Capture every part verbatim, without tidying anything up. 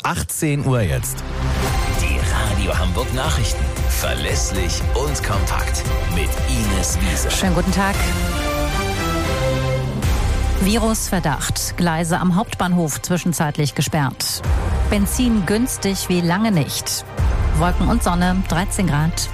achtzehn Uhr jetzt. Die Radio Hamburg Nachrichten. Verlässlich und kompakt. Mit Ines Wiese. Schönen guten Tag. Virusverdacht. Gleise am Hauptbahnhof zwischenzeitlich gesperrt. Benzin günstig wie lange nicht. Wolken und Sonne, dreizehn Grad.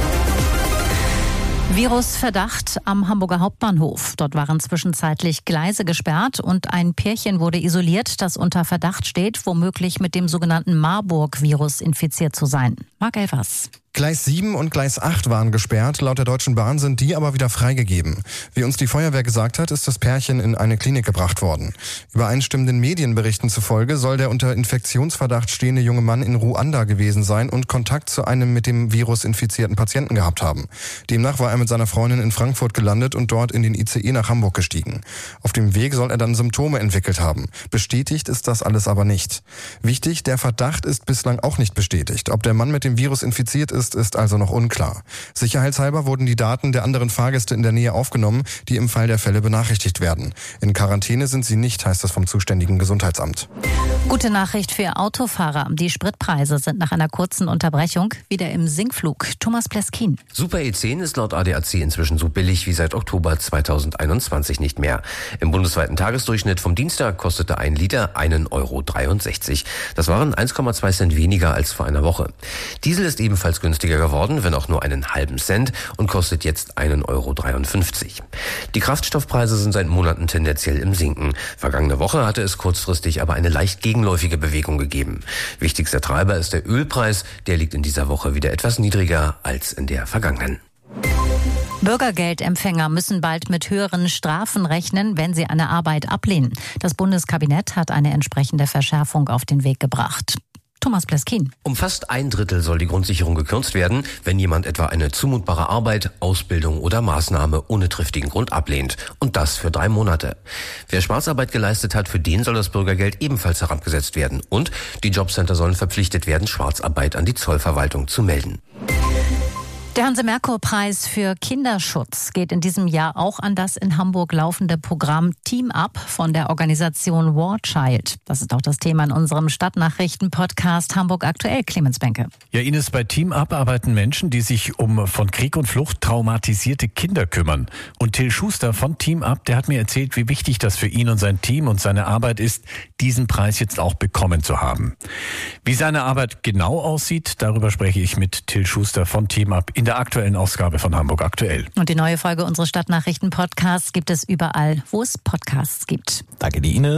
Virusverdacht am Hamburger Hauptbahnhof. Dort waren zwischenzeitlich Gleise gesperrt und ein Pärchen wurde isoliert, das unter Verdacht steht, womöglich mit dem sogenannten Marburg-Virus infiziert zu sein. Marc Elfers. Gleis sieben und Gleis acht waren gesperrt, laut der Deutschen Bahn sind die aber wieder freigegeben. Wie uns die Feuerwehr gesagt hat, ist das Pärchen in eine Klinik gebracht worden. Übereinstimmenden Medienberichten zufolge soll der unter Infektionsverdacht stehende junge Mann in Ruanda gewesen sein und Kontakt zu einem mit dem Virus infizierten Patienten gehabt haben. Demnach war er mit seiner Freundin in Frankfurt gelandet und dort in den I C E nach Hamburg gestiegen. Auf dem Weg soll er dann Symptome entwickelt haben. Bestätigt ist das alles aber nicht. Wichtig, der Verdacht ist bislang auch nicht bestätigt. Ob der Mann mit dem Virus infiziert ist, ist also noch unklar. Sicherheitshalber wurden die Daten der anderen Fahrgäste in der Nähe aufgenommen, die im Fall der Fälle benachrichtigt werden. In Quarantäne sind sie nicht, heißt es vom zuständigen Gesundheitsamt. Gute Nachricht für Autofahrer. Die Spritpreise sind nach einer kurzen Unterbrechung wieder im Sinkflug. Thomas Pleskin. Super E zehn ist laut A D A C inzwischen so billig wie seit Oktober zweitausendeinundzwanzig nicht mehr. Im bundesweiten Tagesdurchschnitt vom Dienstag kostete ein Liter einen Euro dreiundsechzig. Das waren eins Komma zwei Cent weniger als vor einer Woche. Diesel ist ebenfalls günstiger geworden, wenn auch nur einen halben Cent und kostet jetzt einen Euro dreiundfünfzig. Die Kraftstoffpreise sind seit Monaten tendenziell im Sinken. Vergangene Woche hatte es kurzfristig aber eine leicht gegenläufige Bewegung gegeben. Wichtigster Treiber ist der Ölpreis. Der liegt in dieser Woche wieder etwas niedriger als in der vergangenen. Bürgergeldempfänger müssen bald mit höheren Strafen rechnen, wenn sie eine Arbeit ablehnen. Das Bundeskabinett hat eine entsprechende Verschärfung auf den Weg gebracht. Thomas Pleskin. Um fast ein Drittel soll die Grundsicherung gekürzt werden, wenn jemand etwa eine zumutbare Arbeit, Ausbildung oder Maßnahme ohne triftigen Grund ablehnt. Und das für drei Monate. Wer Schwarzarbeit geleistet hat, für den soll das Bürgergeld ebenfalls herabgesetzt werden. Und die Jobcenter sollen verpflichtet werden, Schwarzarbeit an die Zollverwaltung zu melden. Der Hanse-Merkur-Preis für Kinderschutz geht in diesem Jahr auch an das in Hamburg laufende Programm Team Up von der Organisation War Child. Das ist auch das Thema in unserem Stadtnachrichten-Podcast Hamburg aktuell. Clemens Benke. Ja, Ines, bei Team Up arbeiten Menschen, die sich um von Krieg und Flucht traumatisierte Kinder kümmern. Und Till Schuster von Team Up, der hat mir erzählt, wie wichtig das für ihn und sein Team und seine Arbeit ist, diesen Preis jetzt auch bekommen zu haben. Wie seine Arbeit genau aussieht, darüber spreche ich mit Till Schuster von Team Up in der aktuellen Ausgabe von Hamburg aktuell. Und die neue Folge unseres Stadtnachrichten-Podcasts gibt es überall, wo es Podcasts gibt. Danke dir, Ines.